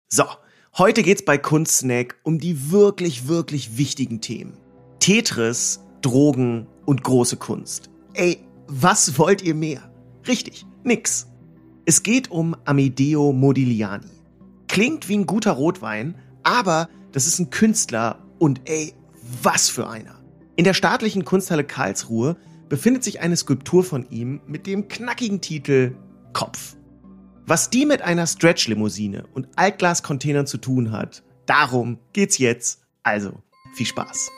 So, heute geht's bei Kunstsnack um die wirklich, wirklich wichtigen Themen. Tetris, Drogen und große Kunst. Ey, was wollt ihr mehr? Richtig, nix. Es geht um Amedeo Modigliani. Klingt wie ein guter Rotwein, aber das ist ein Künstler und ey, was für einer. In der Staatlichen Kunsthalle Karlsruhe befindet sich eine Skulptur von ihm mit dem knackigen Titel Kopf. Was die mit einer Stretch-Limousine und Altglas-Containern zu tun hat, darum geht's jetzt. Also, viel Spaß.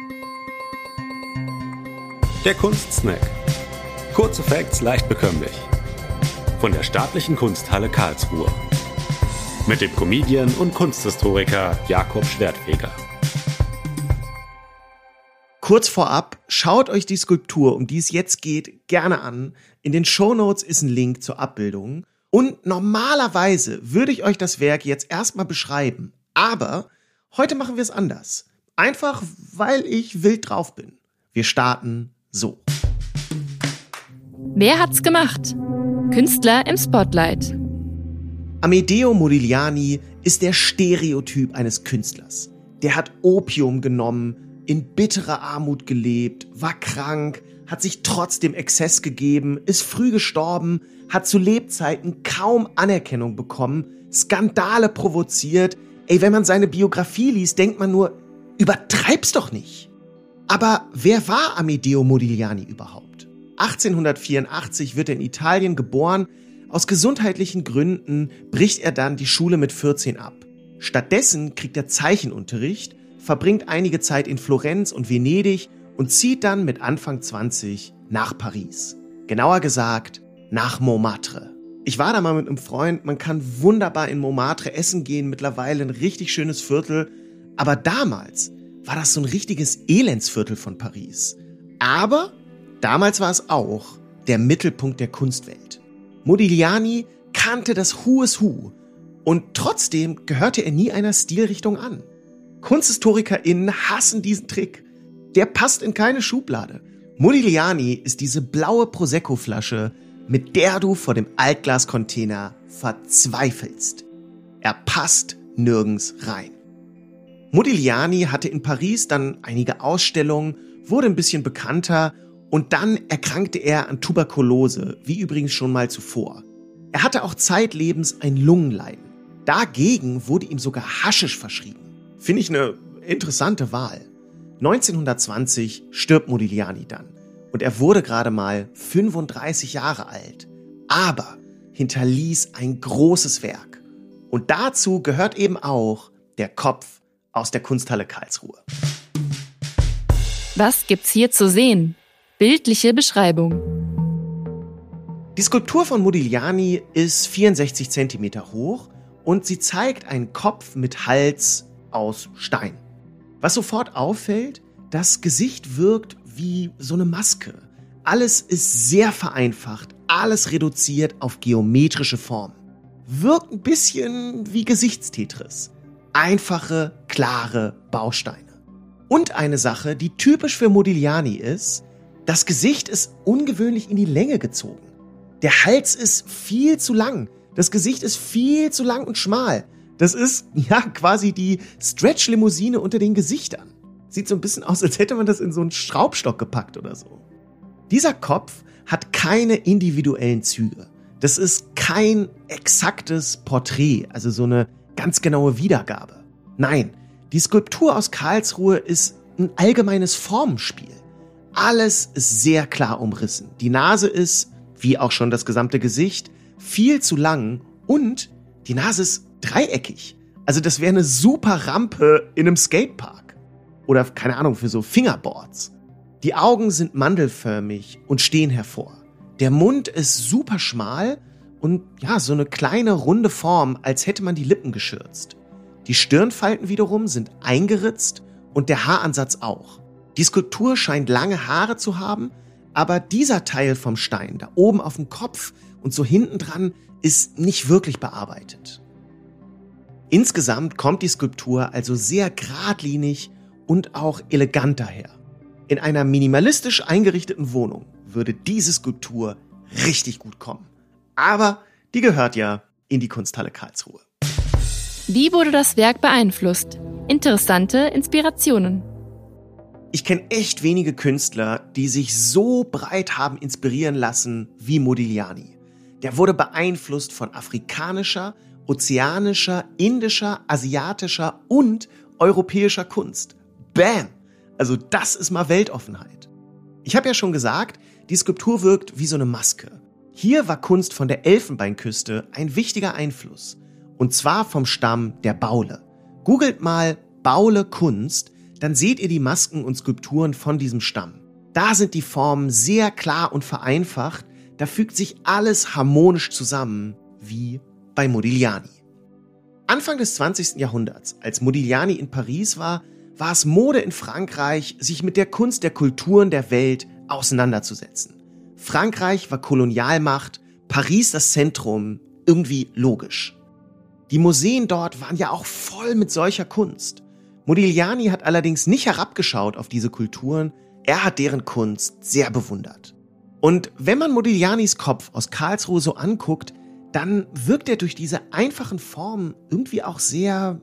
Der Kunstsnack. Kurze Facts leicht bekömmlich. Von der Staatlichen Kunsthalle Karlsruhe. Mit dem Comedian und Kunsthistoriker Jakob Schwertfeger. Kurz vorab, schaut euch die Skulptur, um die es jetzt geht, gerne an. In den Shownotes ist ein Link zur Abbildung. Und normalerweise würde ich euch das Werk jetzt erstmal beschreiben. Aber heute machen wir es anders. Einfach, weil ich wild drauf bin. Wir starten so. Wer hat's gemacht? Künstler im Spotlight. Amedeo Modigliani ist der Stereotyp eines Künstlers. Der hat Opium genommen, in bitterer Armut gelebt, war krank, hat sich trotzdem Exzess gegeben, ist früh gestorben, hat zu Lebzeiten kaum Anerkennung bekommen, Skandale provoziert. Ey, wenn man seine Biografie liest, denkt man nur, übertreib's doch nicht. Aber wer war Amedeo Modigliani überhaupt? 1884 wird er in Italien geboren. Aus gesundheitlichen Gründen bricht er dann die Schule mit 14 ab. Stattdessen kriegt er Zeichenunterricht, verbringt einige Zeit in Florenz und Venedig und zieht dann mit Anfang 20 nach Paris. Genauer gesagt, nach Montmartre. Ich war da mal mit einem Freund, man kann wunderbar in Montmartre essen gehen, mittlerweile ein richtig schönes Viertel. Aber damals war das so ein richtiges Elendsviertel von Paris. Aber damals war es auch der Mittelpunkt der Kunstwelt. Modigliani kannte das Who is Who und trotzdem gehörte er nie einer Stilrichtung an. KunsthistorikerInnen hassen diesen Trick. Der passt in keine Schublade. Modigliani ist diese blaue Prosecco-Flasche, mit der du vor dem Altglas-Container verzweifelst. Er passt nirgends rein. Modigliani hatte in Paris dann einige Ausstellungen, wurde ein bisschen bekannter und dann erkrankte er an Tuberkulose, wie übrigens schon mal zuvor. Er hatte auch zeitlebens ein Lungenleiden. Dagegen wurde ihm sogar Haschisch verschrieben. Finde ich eine interessante Wahl. 1920 stirbt Modigliani dann und er wurde gerade mal 35 Jahre alt, aber hinterließ ein großes Werk. Und dazu gehört eben auch der Kopf aus der Kunsthalle Karlsruhe. Was gibt's hier zu sehen? Bildliche Beschreibung. Die Skulptur von Modigliani ist 64 Zentimeter hoch und sie zeigt einen Kopf mit Hals aus Stein. Was sofort auffällt, das Gesicht wirkt wie so eine Maske. Alles ist sehr vereinfacht, alles reduziert auf geometrische Formen. Wirkt ein bisschen wie Gesichtstetris. Einfache, klare Bausteine. Und eine Sache, die typisch für Modigliani ist, das Gesicht ist ungewöhnlich in die Länge gezogen. Der Hals ist viel zu lang, das Gesicht ist viel zu lang und schmal. Das ist ja quasi die Stretch-Limousine unter den Gesichtern. Sieht so ein bisschen aus, als hätte man das in so einen Schraubstock gepackt oder so. Dieser Kopf hat keine individuellen Züge. Das ist kein exaktes Porträt, also so eine ganz genaue Wiedergabe. Nein, die Skulptur aus Karlsruhe ist ein allgemeines Formenspiel. Alles ist sehr klar umrissen. Die Nase ist, wie auch schon das gesamte Gesicht, viel zu lang und die Nase ist dreieckig. Also das wäre eine super Rampe in einem Skatepark. Oder, keine Ahnung, für so Fingerboards. Die Augen sind mandelförmig und stehen hervor. Der Mund ist super schmal und ja, so eine kleine runde Form, als hätte man die Lippen geschürzt. Die Stirnfalten wiederum sind eingeritzt und der Haaransatz auch. Die Skulptur scheint lange Haare zu haben, aber dieser Teil vom Stein, da oben auf dem Kopf und so hinten dran, ist nicht wirklich bearbeitet. Insgesamt kommt die Skulptur also sehr geradlinig und auch elegant daher. In einer minimalistisch eingerichteten Wohnung würde diese Skulptur richtig gut kommen. Aber die gehört ja in die Kunsthalle Karlsruhe. Wie wurde das Werk beeinflusst? Interessante Inspirationen. Ich kenne echt wenige Künstler, die sich so breit haben inspirieren lassen wie Modigliani. Der wurde beeinflusst von afrikanischer, ozeanischer, indischer, asiatischer und europäischer Kunst. Bam! Also das ist mal Weltoffenheit. Ich habe ja schon gesagt, die Skulptur wirkt wie so eine Maske. Hier war Kunst von der Elfenbeinküste ein wichtiger Einfluss. Und zwar vom Stamm der Baule. Googelt mal Baule Kunst, dann seht ihr die Masken und Skulpturen von diesem Stamm. Da sind die Formen sehr klar und vereinfacht, da fügt sich alles harmonisch zusammen, wie bei Modigliani. Anfang des 20. Jahrhunderts, als Modigliani in Paris war es Mode in Frankreich, sich mit der Kunst der Kulturen der Welt auseinanderzusetzen. Frankreich war Kolonialmacht, Paris das Zentrum, irgendwie logisch. Die Museen dort waren ja auch voll mit solcher Kunst. Modigliani hat allerdings nicht herabgeschaut auf diese Kulturen, er hat deren Kunst sehr bewundert. Und wenn man Modiglianis Kopf aus Karlsruhe so anguckt, dann wirkt er durch diese einfachen Formen irgendwie auch sehr,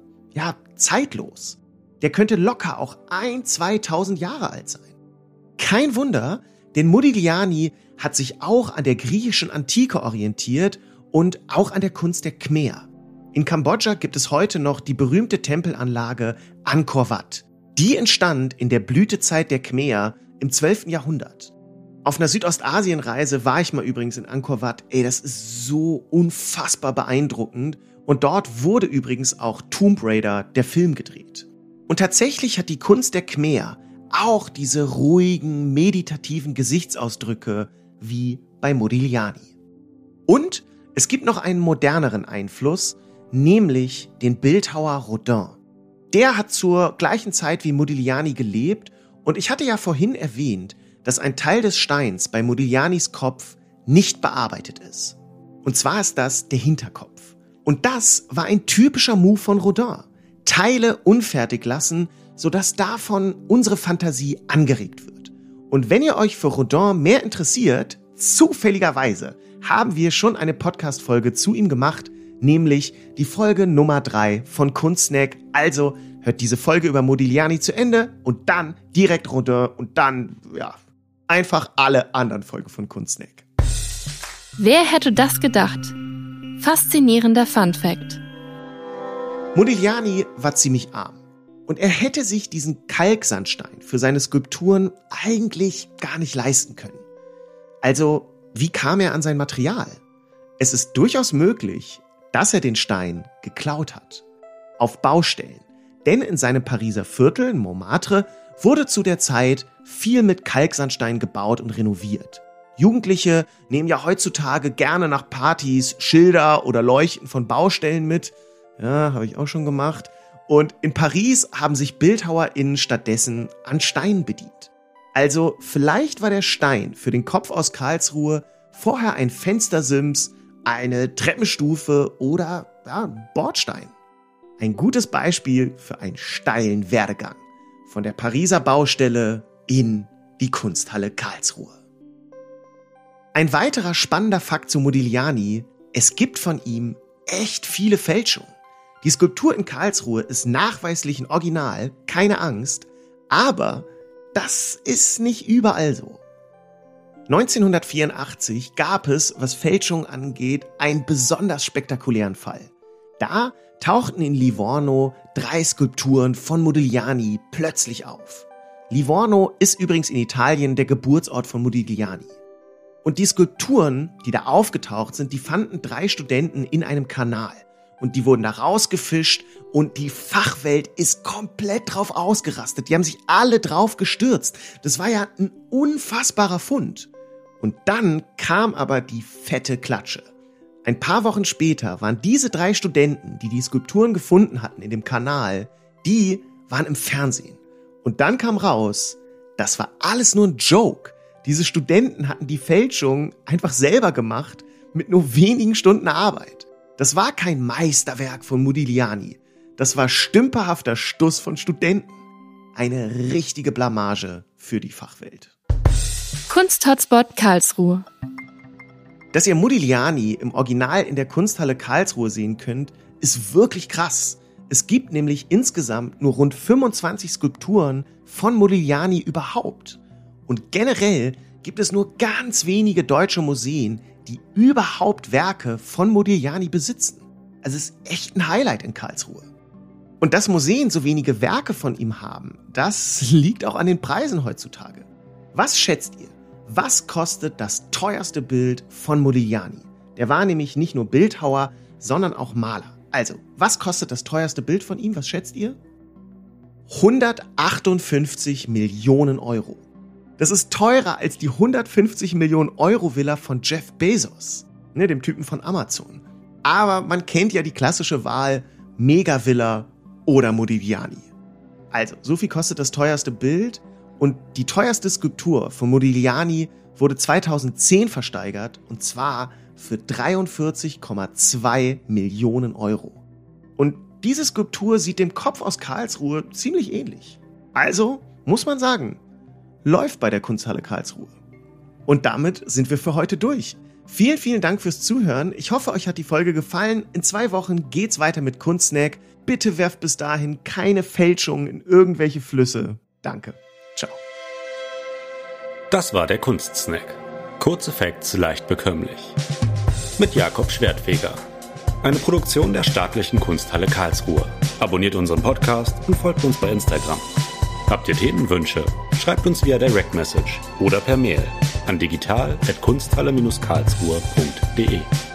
zeitlos. Der könnte locker auch 1.000-2.000 Jahre alt sein. Kein Wunder, denn Modigliani hat sich auch an der griechischen Antike orientiert und auch an der Kunst der Khmer. In Kambodscha gibt es heute noch die berühmte Tempelanlage Angkor Wat. Die entstand in der Blütezeit der Khmer im 12. Jahrhundert. Auf einer Südostasienreise war ich mal übrigens in Angkor Wat. Das ist so unfassbar beeindruckend. Und dort wurde übrigens auch Tomb Raider, der Film, gedreht. Und tatsächlich hat die Kunst der Khmer auch diese ruhigen, meditativen Gesichtsausdrücke wie bei Modigliani. Und es gibt noch einen moderneren Einfluss, nämlich den Bildhauer Rodin. Der hat zur gleichen Zeit wie Modigliani gelebt und ich hatte ja vorhin erwähnt, dass ein Teil des Steins bei Modiglianis Kopf nicht bearbeitet ist. Und zwar ist das der Hinterkopf. Und das war ein typischer Move von Rodin. Teile unfertig lassen, sodass davon unsere Fantasie angeregt wird. Und wenn ihr euch für Rodin mehr interessiert, zufälligerweise haben wir schon eine Podcast-Folge zu ihm gemacht, nämlich die Folge Nummer 3 von Kunstsnack. Also hört diese Folge über Modigliani zu Ende und dann direkt Rodin und dann, einfach alle anderen Folgen von Kunstsnack. Wer hätte das gedacht? Faszinierender Funfact. Modigliani war ziemlich arm und er hätte sich diesen Kalksandstein für seine Skulpturen eigentlich gar nicht leisten können. Also, wie kam er an sein Material? Es ist durchaus möglich, dass er den Stein geklaut hat. Auf Baustellen. Denn in seinem Pariser Viertel, Montmartre, wurde zu der Zeit viel mit Kalksandstein gebaut und renoviert. Jugendliche nehmen ja heutzutage gerne nach Partys Schilder oder Leuchten von Baustellen mit. Ja, habe ich auch schon gemacht. Und in Paris haben sich BildhauerInnen stattdessen an Steinen bedient. Also vielleicht war der Stein für den Kopf aus Karlsruhe vorher ein Fenstersims, eine Treppenstufe oder ein Bordstein. Ein gutes Beispiel für einen steilen Werdegang von der Pariser Baustelle in die Kunsthalle Karlsruhe. Ein weiterer spannender Fakt zu Modigliani: Es gibt von ihm echt viele Fälschungen. Die Skulptur in Karlsruhe ist nachweislich ein Original, keine Angst, aber das ist nicht überall so. 1984 gab es, was Fälschung angeht, einen besonders spektakulären Fall. Da tauchten in Livorno 3 Skulpturen von Modigliani plötzlich auf. Livorno ist übrigens in Italien der Geburtsort von Modigliani. Und die Skulpturen, die da aufgetaucht sind, die fanden 3 Studenten in einem Kanal. Und die wurden da rausgefischt und die Fachwelt ist komplett drauf ausgerastet. Die haben sich alle drauf gestürzt. Das war ja ein unfassbarer Fund. Und dann kam aber die fette Klatsche. Ein paar Wochen später waren diese 3 Studenten, die die Skulpturen gefunden hatten in dem Kanal, die waren im Fernsehen. Und dann kam raus, das war alles nur ein Joke. Diese Studenten hatten die Fälschung einfach selber gemacht, mit nur wenigen Stunden Arbeit. Das war kein Meisterwerk von Modigliani. Das war stümperhafter Stuss von Studenten. Eine richtige Blamage für die Fachwelt. Kunsthotspot Karlsruhe. Dass ihr Modigliani im Original in der Kunsthalle Karlsruhe sehen könnt, ist wirklich krass. Es gibt nämlich insgesamt nur rund 25 Skulpturen von Modigliani überhaupt. Und generell gibt es nur ganz wenige deutsche Museen, die überhaupt Werke von Modigliani besitzen. Also es ist echt ein Highlight in Karlsruhe. Und dass Museen so wenige Werke von ihm haben, das liegt auch an den Preisen heutzutage. Was schätzt ihr? Was kostet das teuerste Bild von Modigliani? Der war nämlich nicht nur Bildhauer, sondern auch Maler. Also, was kostet das teuerste Bild von ihm? Was schätzt ihr? 158 Millionen Euro. Das ist teurer als die 150 Millionen Euro Villa von Jeff Bezos, dem Typen von Amazon. Aber man kennt ja die klassische Wahl Megavilla oder Modigliani. Also, so viel kostet das teuerste Bild und die teuerste Skulptur von Modigliani wurde 2010 versteigert und zwar für 43,2 Millionen Euro. Und diese Skulptur sieht dem Kopf aus Karlsruhe ziemlich ähnlich. Also muss man sagen, läuft bei der Kunsthalle Karlsruhe. Und damit sind wir für heute durch. Vielen, vielen Dank fürs Zuhören. Ich hoffe, euch hat die Folge gefallen. In 2 Wochen geht's weiter mit Kunstsnack. Bitte werft bis dahin keine Fälschungen in irgendwelche Flüsse. Danke. Ciao. Das war der Kunstsnack. Kurze Facts leicht bekömmlich. Mit Jakob Schwertfeger. Eine Produktion der Staatlichen Kunsthalle Karlsruhe. Abonniert unseren Podcast und folgt uns bei Instagram. Habt ihr Themenwünsche? Schreibt uns via Direct Message oder per Mail an digital@kunsthalle-karlsruhe.de.